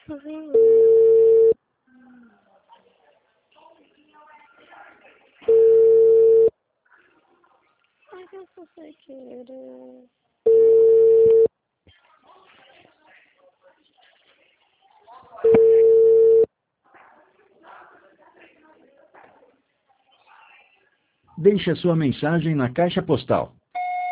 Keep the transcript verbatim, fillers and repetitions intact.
Ai, que eu sou sem querer. Deixe a sua mensagem na caixa postal